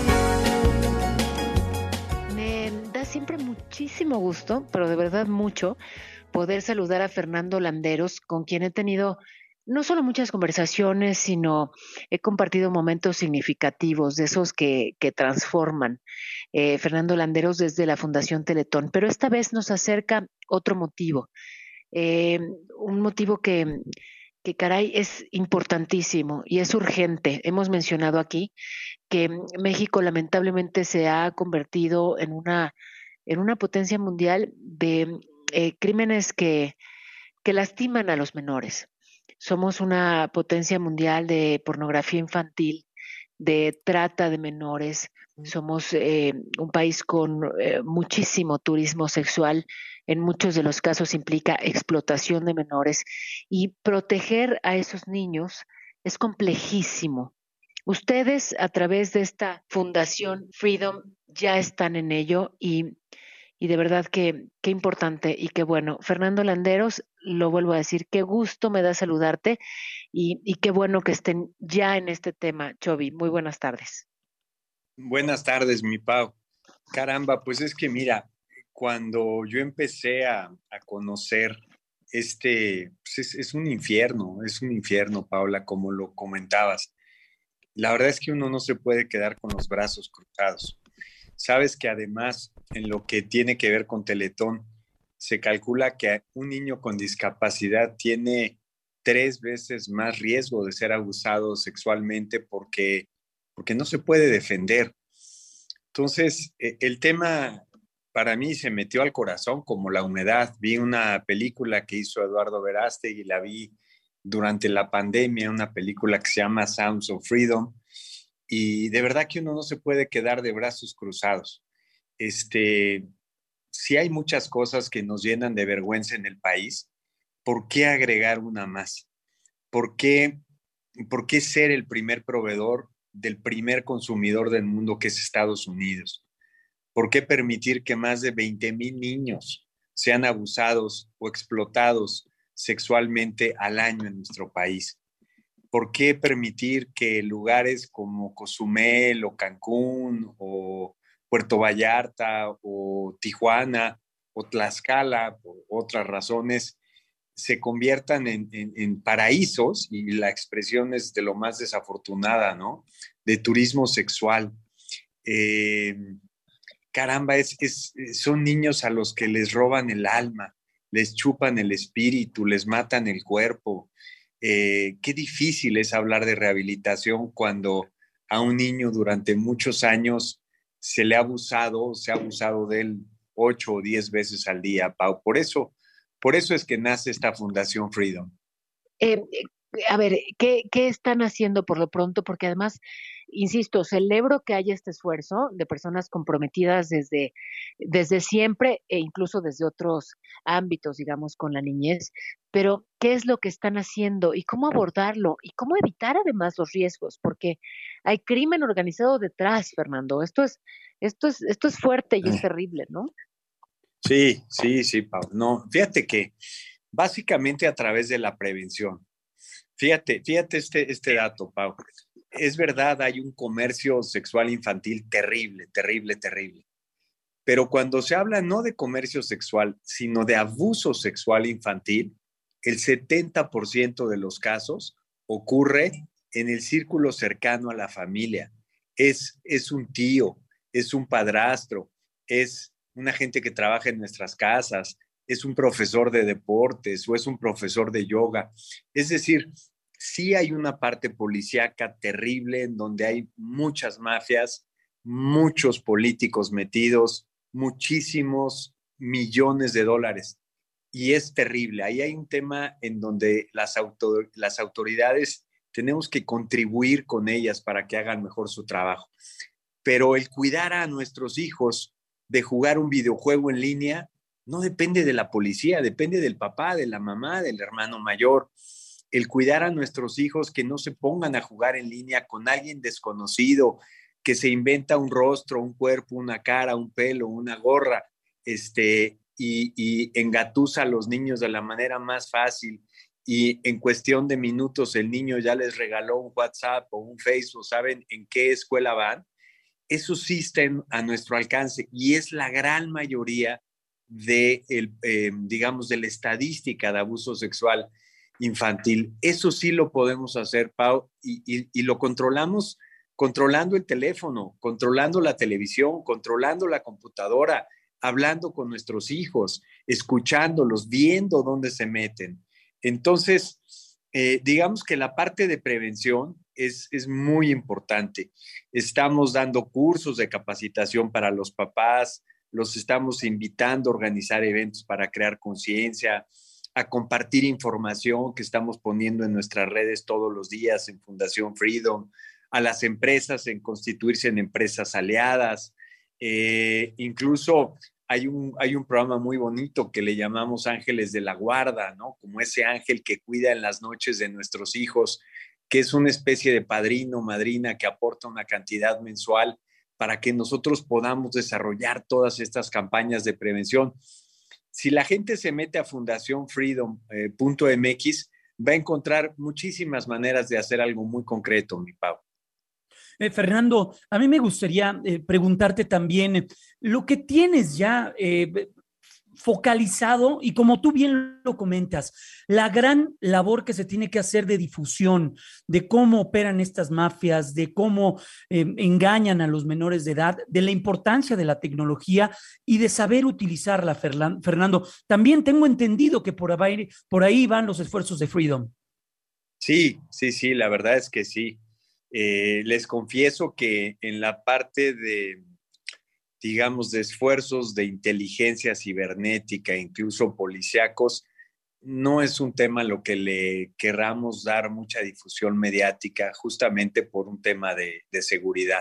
S14: Me da siempre muchísimo gusto, pero de verdad mucho, poder saludar a Fernando Landeros, con quien he tenido no solo muchas conversaciones, sino he compartido momentos significativos, de esos que, que transforman. Eh, Fernando Landeros desde la Fundación Teletón, pero esta vez nos acerca otro motivo, eh, un motivo que, que caray es importantísimo y es urgente. Hemos mencionado aquí que México lamentablemente se ha convertido en una, en una potencia mundial de eh, crímenes que, que lastiman a los menores. Somos una potencia mundial de pornografía infantil, de trata de menores. Somos eh, un país con eh, muchísimo turismo sexual. En muchos de los casos implica explotación de menores. Y proteger a esos niños es complejísimo. Ustedes, a través de esta Fundación Freedom, ya están en ello y, y de verdad que qué importante y qué bueno. Fernando Landeros, lo vuelvo a decir, qué gusto me da saludarte y, y qué bueno que estén ya en este tema. Chovi, muy buenas tardes.
S15: Buenas tardes, mi Pau. Caramba, pues es que mira, cuando yo empecé a, a conocer este, pues es, es un infierno, es un infierno, Paula, como lo comentabas. La verdad es que uno no se puede quedar con los brazos cruzados. Sabes que además, en lo que tiene que ver con Teletón, se calcula que un niño con discapacidad tiene tres veces más riesgo de ser abusado sexualmente porque, porque no se puede defender. Entonces, el tema para mí se metió al corazón como la humedad. Vi una película que hizo Eduardo Verástegui y la vi durante la pandemia, una película que se llama Sounds of Freedom, y de verdad que uno no se puede quedar de brazos cruzados. Este, si hay muchas cosas que nos llenan de vergüenza en el país, ¿por qué agregar una más? ¿Por qué, por qué ser el primer proveedor del primer consumidor del mundo, que es Estados Unidos? ¿Por qué permitir que más de veinte mil niños sean abusados o explotados sexualmente al año en nuestro país? ¿Por qué permitir que lugares como Cozumel o Cancún o Puerto Vallarta o Tijuana o Tlaxcala, por otras razones, se conviertan en, en, en paraísos, y la expresión es de lo más desafortunada, ¿no?, de turismo sexual? Eh, caramba, es, es, son niños a los que les roban el alma, les chupan el espíritu, les matan el cuerpo. Eh, qué difícil es hablar de rehabilitación cuando a un niño durante muchos años se le ha abusado, se ha abusado de él ocho o diez veces al día, Pau. Por eso, por eso es que nace esta Fundación Freedom.
S14: Eh, a ver, ¿qué, ¿qué están haciendo por lo pronto? Porque además, insisto, celebro que haya este esfuerzo de personas comprometidas desde, desde siempre e incluso desde otros ámbitos, digamos, con la niñez, pero ¿qué es lo que están haciendo y cómo abordarlo y cómo evitar además los riesgos? Porque hay crimen organizado detrás, Fernando. Esto es, esto es, esto es fuerte y es terrible, ¿no?
S15: Sí, sí, sí, Pau. No, fíjate que básicamente a través de la prevención. Fíjate, fíjate este, este dato, Pau. Es verdad, hay un comercio sexual infantil terrible, terrible, terrible. Pero cuando se habla no de comercio sexual, sino de abuso sexual infantil, el setenta por ciento de los casos ocurre en el círculo cercano a la familia. Es, es un tío, es un padrastro, es una gente que trabaja en nuestras casas, es un profesor de deportes o es un profesor de yoga. Es decir, sí hay una parte policíaca terrible en donde hay muchas mafias, muchos políticos metidos, muchísimos millones de dólares. Y es terrible. Ahí hay un tema en donde las, autor- las autoridades tenemos que contribuir con ellas para que hagan mejor su trabajo. Pero el cuidar a nuestros hijos de jugar un videojuego en línea no depende de la policía, depende del papá, de la mamá, del hermano mayor. El cuidar a nuestros hijos que no se pongan a jugar en línea con alguien desconocido, que se inventa un rostro, un cuerpo, una cara, un pelo, una gorra, este, y, y engatusa a los niños de la manera más fácil y en cuestión de minutos el niño ya les regaló un WhatsApp o un Facebook, saben en qué escuela van, eso sí está en, a nuestro alcance y es la gran mayoría de, el, eh, digamos, de la estadística de abuso sexual infantil. Eso sí lo podemos hacer, Pau, y, y, y lo controlamos controlando el teléfono, controlando la televisión, controlando la computadora, hablando con nuestros hijos, escuchándolos, viendo dónde se meten. Entonces, eh, digamos que la parte de prevención es, es muy importante. Estamos dando cursos de capacitación para los papás, los estamos invitando a organizar eventos para crear conciencia, a compartir información que estamos poniendo en nuestras redes todos los días en Fundación Freedom, a las empresas en constituirse en empresas aliadas. Eh, incluso hay un, hay un programa muy bonito que le llamamos Ángeles de la Guarda, ¿no? Como ese ángel que cuida en las noches de nuestros hijos, que es una especie de padrino, madrina que aporta una cantidad mensual para que nosotros podamos desarrollar todas estas campañas de prevención. Si la gente se mete a fundación freedom punto m x, va a encontrar muchísimas maneras de hacer algo muy concreto, mi Pau.
S5: Eh, Fernando, a mí me gustaría eh, preguntarte también eh, lo que tienes ya eh, focalizado y como tú bien lo comentas, la gran labor que se tiene que hacer de difusión, de cómo operan estas mafias, de cómo eh, engañan a los menores de edad, de la importancia de la tecnología y de saber utilizarla, Fernando. También tengo entendido que por ahí, por ahí van los esfuerzos de Freedom.
S15: Sí, sí, sí, la verdad es que sí. Eh, les confieso que en la parte de, digamos, de esfuerzos de inteligencia cibernética, incluso policíacos, no es un tema a lo que le querramos dar mucha difusión mediática, justamente por un tema de, de seguridad.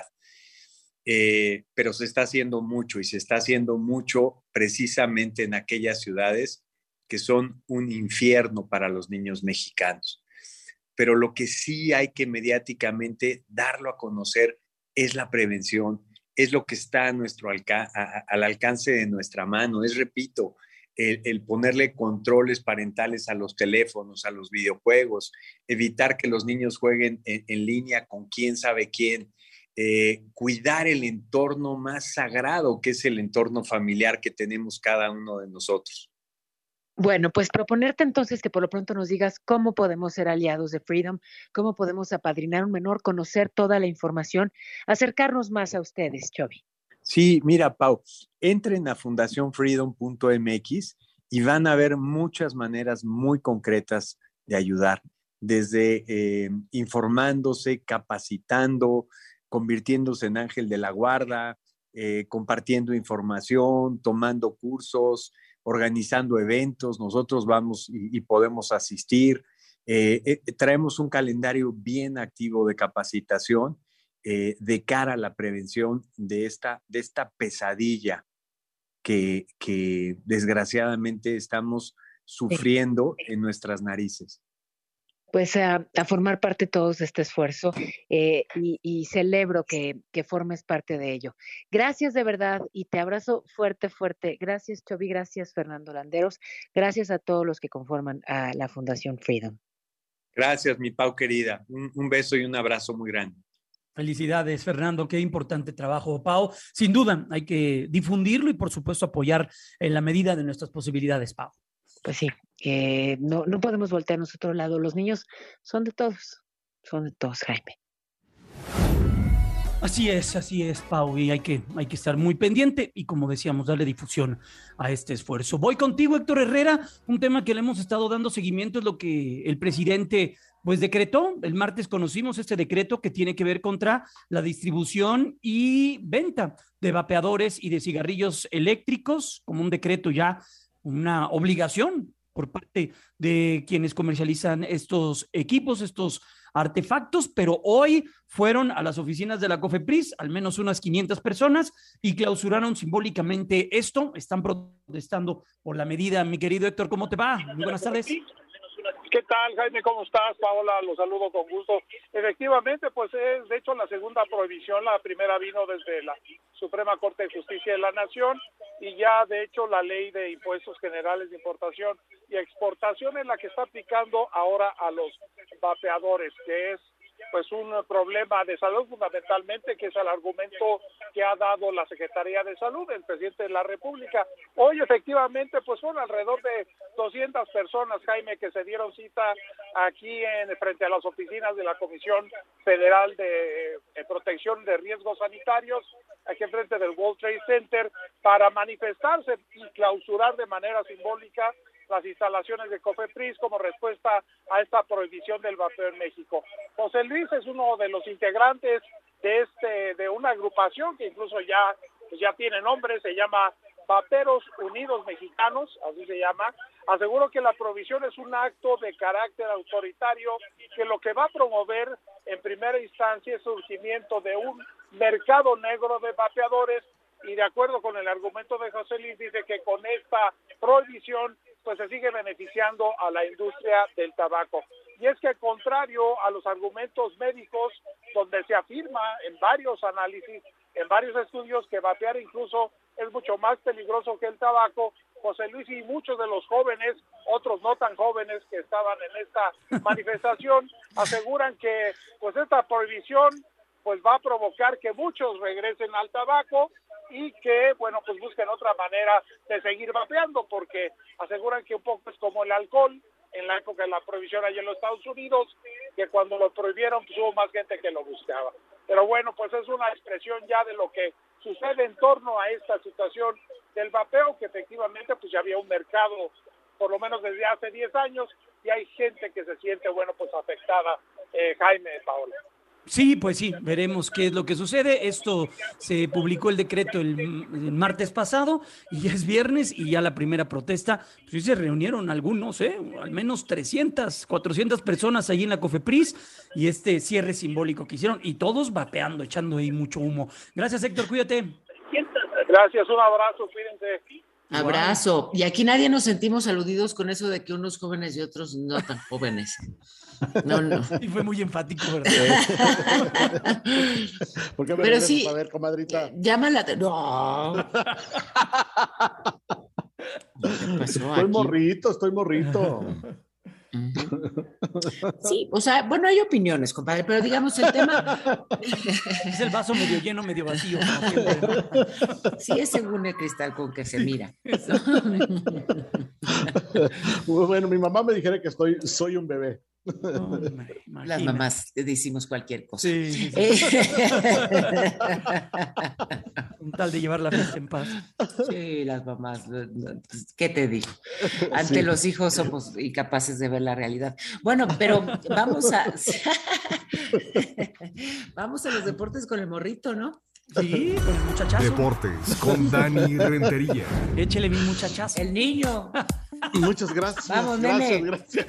S15: Eh, pero se está haciendo mucho y se está haciendo mucho precisamente en aquellas ciudades que son un infierno para los niños mexicanos. Pero lo que sí hay que mediáticamente darlo a conocer es la prevención, es lo que está a nuestro alca- a, al alcance de nuestra mano, es, repito, el, el ponerle controles parentales a los teléfonos, a los videojuegos, evitar que los niños jueguen en, en línea con quién sabe quién, eh, cuidar el entorno más sagrado que es el entorno familiar que tenemos cada uno de nosotros.
S14: Bueno, pues proponerte entonces que por lo pronto nos digas cómo podemos ser aliados de Freedom, cómo podemos apadrinar un menor, conocer toda la información, acercarnos más a ustedes, Chovy.
S15: Sí, mira, Pau, entren a fundación freedom punto m x y van a ver muchas maneras muy concretas de ayudar, desde eh, informándose, capacitando, convirtiéndose en ángel de la guarda, eh, compartiendo información, tomando cursos, organizando eventos. Nosotros vamos y, y podemos asistir. Eh, eh, traemos un calendario bien activo de capacitación eh, de cara a la prevención de esta, de esta pesadilla que, que desgraciadamente estamos sufriendo en nuestras narices.
S14: Pues a, a formar parte todos de este esfuerzo eh, y, y celebro que, que formes parte de ello. Gracias de verdad y te abrazo fuerte, fuerte. Gracias, Chovy, gracias, Fernando Landeros. Gracias a todos los que conforman a la Fundación Freedom.
S15: Gracias, mi Pau querida. Un, un beso y un abrazo muy grande.
S5: Felicidades, Fernando. Qué importante trabajo, Pau. Sin duda, hay que difundirlo y, por supuesto, apoyar en la medida de nuestras posibilidades, Pau.
S14: Pues sí, eh, no, no podemos voltearnos a otro lado. Los niños son de todos, son de todos, Jaime.
S5: Así es, así es, Pau, y hay que, hay que estar muy pendiente y, como decíamos, darle difusión a este esfuerzo. Voy contigo, Héctor Herrera. Un tema que le hemos estado dando seguimiento es lo que el presidente pues decretó. El martes conocimos este decreto que tiene que ver contra la distribución y venta de vapeadores y de cigarrillos eléctricos, como un decreto ya, una obligación por parte de quienes comercializan estos equipos, estos artefactos, pero hoy fueron a las oficinas de la COFEPRIS, al menos unas quinientas personas, y clausuraron simbólicamente esto. Están protestando por la medida. Mi querido Héctor, ¿cómo te va? Muy buenas tardes.
S16: ¿Qué tal, Jaime? ¿Cómo estás? Paola, los saludo con gusto. Efectivamente, pues es de hecho la segunda prohibición. La primera vino desde la Suprema Corte de Justicia de la Nación y ya de hecho la ley de impuestos generales de importación y exportación es la que está aplicando ahora a los vapeadores, que es pues un problema de salud fundamentalmente, que es el argumento que ha dado la Secretaría de Salud, el presidente de la República. Hoy efectivamente pues fueron alrededor de doscientas personas, Jaime, que se dieron cita aquí en frente a las oficinas de la Comisión Federal de eh, Protección de Riesgos Sanitarios, aquí enfrente del World Trade Center, para manifestarse y clausurar de manera simbólica las instalaciones de COFEPRIS como respuesta a esta prohibición del vapeo en México. José Luis es uno de los integrantes de este de una agrupación que incluso ya pues ya tiene nombre, se llama Vaperos Unidos Mexicanos, así se llama. Aseguro que la prohibición es un acto de carácter autoritario que lo que va a promover en primera instancia es el surgimiento de un mercado negro de vapeadores, y de acuerdo con el argumento de José Luis, dice que con esta prohibición pues se sigue beneficiando a la industria del tabaco. Y es que contrario a los argumentos médicos, donde se afirma en varios análisis, en varios estudios, que vapear incluso es mucho más peligroso que el tabaco, José Luis y muchos de los jóvenes, otros no tan jóvenes que estaban en esta manifestación, aseguran que pues esta prohibición pues va a provocar que muchos regresen al tabaco y que, bueno, pues busquen otra manera de seguir vapeando, porque aseguran que un poco es como el alcohol, en la época de la prohibición allá en los Estados Unidos, que cuando lo prohibieron pues hubo más gente que lo buscaba. Pero bueno, pues es una expresión ya de lo que sucede en torno a esta situación del vapeo, que efectivamente pues ya había un mercado, por lo menos desde hace diez años, y hay gente que se siente, bueno, pues afectada, eh, Jaime, Paola.
S5: Sí, pues sí, veremos qué es lo que sucede. Esto se publicó el decreto el, el martes pasado y ya es viernes y ya la primera protesta, pues sí se reunieron algunos, ¿eh? Al menos trescientas, cuatrocientas personas ahí en la COFEPRIS y este cierre simbólico que hicieron y todos vapeando, echando ahí mucho humo. Gracias, Héctor, cuídate.
S16: Gracias, un abrazo, cuídense.
S4: Abrazo. Y aquí nadie nos sentimos aludidos con eso de que unos jóvenes y otros no tan jóvenes. No, no.
S5: Y fue muy enfático, ¿verdad?
S6: ¿Por qué me
S4: Pero sí,
S6: a ver, comadrita?
S4: Llámala. No. ¿Qué pasó
S6: estoy
S4: aquí?
S6: morrito, estoy morrito.
S4: Sí, o sea, bueno, hay opiniones, compadre, pero digamos el tema...
S5: Es el vaso medio lleno, medio vacío.
S4: Sí, es según el cristal con que se mira.
S6: Bueno, mi mamá me dijera que estoy, soy un bebé.
S5: Oh,
S4: las mamás decimos cualquier cosa.
S5: Sí, sí, sí.
S4: Eh...
S5: Un tal de llevar la fiesta en paz.
S4: Sí, las mamás, ¿qué te digo? Ante sí. los hijos somos incapaces de ver la realidad. Bueno, pero vamos a vamos a los deportes con el morrito, ¿no?
S5: Sí, con el muchachazo.
S1: Deportes con Dani Rentería.
S5: Échele mi muchachazo.
S4: El niño.
S6: Muchas gracias.
S4: Vamos,
S6: gracias,
S4: nene.
S6: gracias.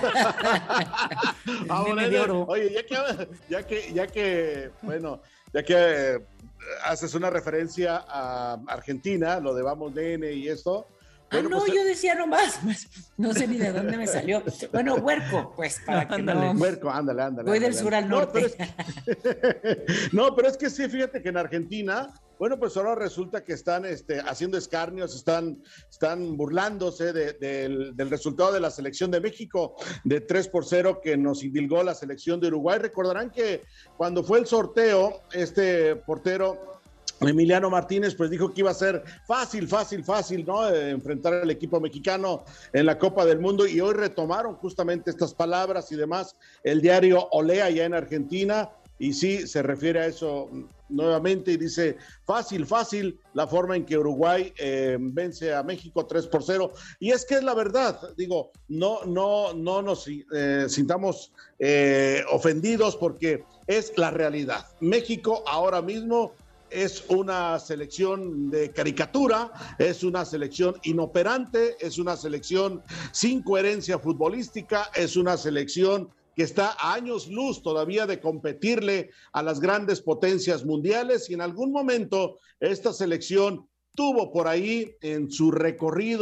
S6: Ahora,
S5: Nene de oro.
S6: Oye, ya que, ya que, ya que, bueno, ya que haces una referencia a Argentina, lo de vamos, nene y esto.
S4: Bueno, ah, no, pues, yo decía nomás, no sé ni de dónde me salió. Bueno, huerco, pues, para que
S6: ándale,
S4: no...
S6: Huerco, ándale, ándale.
S4: Voy
S6: ándale,
S4: del sur
S6: ándale.
S4: al norte.
S6: No pero, es, no, pero es que sí, fíjate que en Argentina, bueno, pues ahora resulta que están este, haciendo escarnios, están, están burlándose de, de, del, del resultado de la selección de México, de tres por cero que nos indilgó la selección de Uruguay. Recordarán que cuando fue el sorteo, este portero... Emiliano Martínez pues dijo que iba a ser fácil, fácil, fácil, ¿no? Eh, enfrentar al equipo mexicano en la Copa del Mundo, y hoy retomaron justamente estas palabras y demás el diario Olé allá en Argentina, y sí se refiere a eso nuevamente y dice fácil, fácil la forma en que Uruguay eh, vence a México tres por cero, y es que es la verdad, digo, no, no, no nos eh, sintamos eh, ofendidos porque es la realidad. México ahora mismo es una selección de caricatura, es una selección inoperante, es una selección sin coherencia futbolística, es una selección que está a años luz todavía de competirle a las grandes potencias mundiales, y en algún momento esta selección tuvo por ahí en su recorrido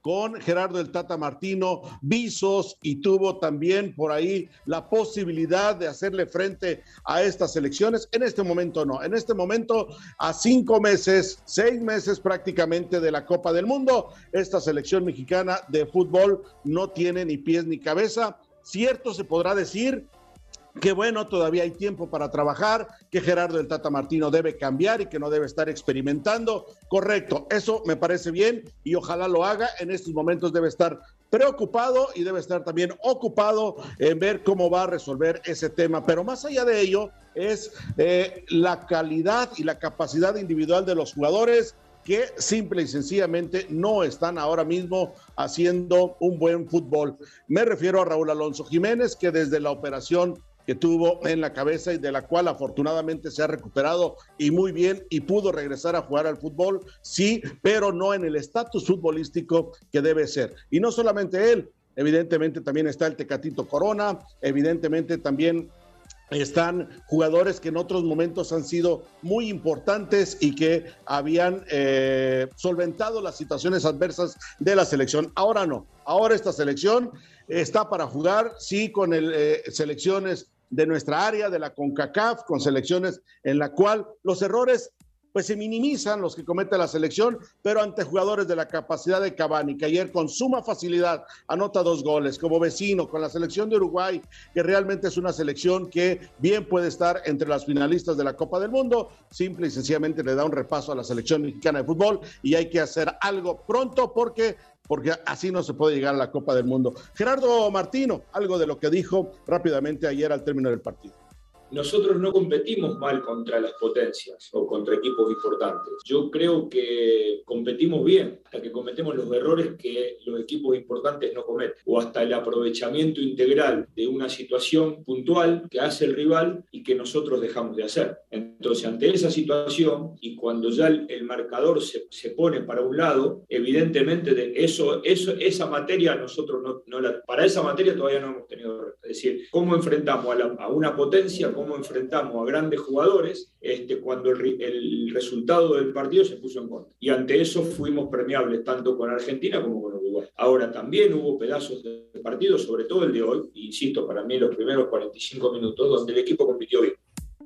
S6: con Gerardo el Tata Martino visos y tuvo también por ahí la posibilidad de hacerle frente a estas elecciones. En este momento no, en este momento a cinco meses, seis meses prácticamente de la Copa del Mundo, esta selección mexicana de fútbol no tiene ni pies ni cabeza. Cierto se podrá decir que bueno, todavía hay tiempo para trabajar, que Gerardo el Tata Martino debe cambiar y que no debe estar experimentando. Correcto, eso me parece bien y ojalá lo haga. En estos momentos debe estar preocupado y debe estar también ocupado en ver cómo va a resolver ese tema. Pero más allá de ello es eh, la calidad y la capacidad individual de los jugadores que simple y sencillamente no están ahora mismo haciendo un buen fútbol. Me refiero a Raúl Alonso Jiménez, que desde la operación que tuvo en la cabeza y de la cual afortunadamente se ha recuperado y muy bien y pudo regresar a jugar al fútbol, sí, pero no en el estatus futbolístico que debe ser. Y no solamente él, evidentemente también está el Tecatito Corona, evidentemente también están jugadores que en otros momentos han sido muy importantes y que habían eh, solventado las situaciones adversas de la selección. Ahora no, ahora esta selección está para jugar, sí, con el, eh, selecciones de nuestra área, de la CONCACAF, con selecciones en la cual los errores pues se minimizan, los que comete la selección, pero ante jugadores de la capacidad de Cavani, que ayer con suma facilidad anota dos goles, como vecino, con la selección de Uruguay, que realmente es una selección que bien puede estar entre las finalistas de la Copa del Mundo, simple y sencillamente le da un repaso a la selección mexicana de fútbol y hay que hacer algo pronto porque porque así no se puede llegar a la Copa del Mundo. Gerardo Martino, algo de lo que dijo rápidamente ayer al término del partido.
S17: Nosotros no competimos mal contra las potencias o contra equipos importantes. Yo creo que competimos bien, hasta que cometemos los errores que los equipos importantes no cometen, o hasta el aprovechamiento integral de una situación puntual que hace el rival y que nosotros dejamos de hacer. Entonces, ante esa situación, y cuando ya el, el marcador se, se pone para un lado, evidentemente de eso, eso, esa materia nosotros no, no la, para esa materia todavía no hemos tenido, es decir, cómo enfrentamos a, la, a una potencia, cómo enfrentamos a grandes jugadores este, cuando el, el resultado del partido se puso en contra. Y ante eso fuimos premiables tanto con Argentina como con Uruguay. Ahora también hubo pedazos de partido, sobre todo el de hoy, e insisto, para mí los primeros cuarenta y cinco minutos donde el equipo compitió bien.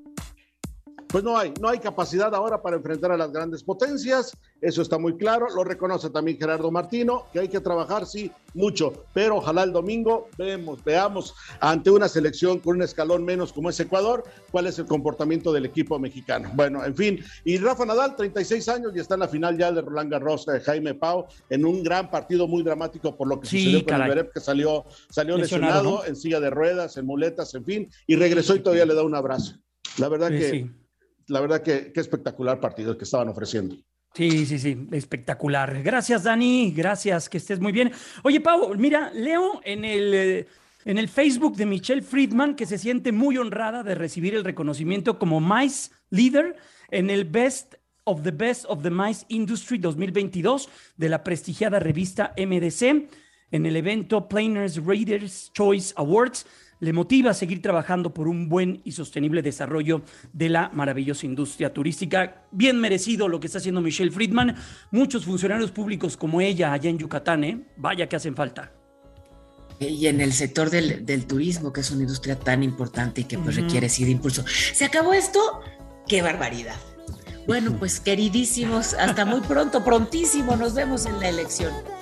S6: Pues no hay, no hay capacidad ahora para enfrentar a las grandes potencias, eso está muy claro, lo reconoce también Gerardo Martino, que hay que trabajar, sí, mucho, pero ojalá el domingo vemos, veamos ante una selección con un escalón menos como es Ecuador, cuál es el comportamiento del equipo mexicano. Bueno, en fin, y Rafa Nadal, treinta y seis años, y está en la final ya de Roland Garros de Jaime Pau, en un gran partido muy dramático por lo que sí, sucedió con Medvedev, que salió, salió lesionado, lesionado ¿no? en silla de ruedas, en muletas, en fin, y regresó y todavía le da un abrazo. La verdad sí, que... Sí. La verdad que, que espectacular partido el que estaban ofreciendo.
S5: Sí, sí, sí, espectacular. Gracias, Dani, gracias, que estés muy bien. Oye, Pau, mira, leo en el, en el Facebook de Michelle Friedman que se siente muy honrada de recibir el reconocimiento como Mice Leader en el Best of the Best of the Mice Industry dos mil veintidós de la prestigiada revista M D C en el evento Planners Readers Choice Awards. Le motiva a seguir trabajando por un buen y sostenible desarrollo de la maravillosa industria turística. Bien merecido lo que está haciendo Michelle Friedman. Muchos funcionarios públicos como ella allá en Yucatán, ¿eh? Vaya que hacen falta.
S4: Y en el sector del, del turismo, que es una industria tan importante y que pues, uh-huh. requiere sí de impulso. ¿Se acabó esto? ¡Qué barbaridad! Bueno, pues queridísimos, hasta muy pronto, prontísimo, nos vemos en la elección.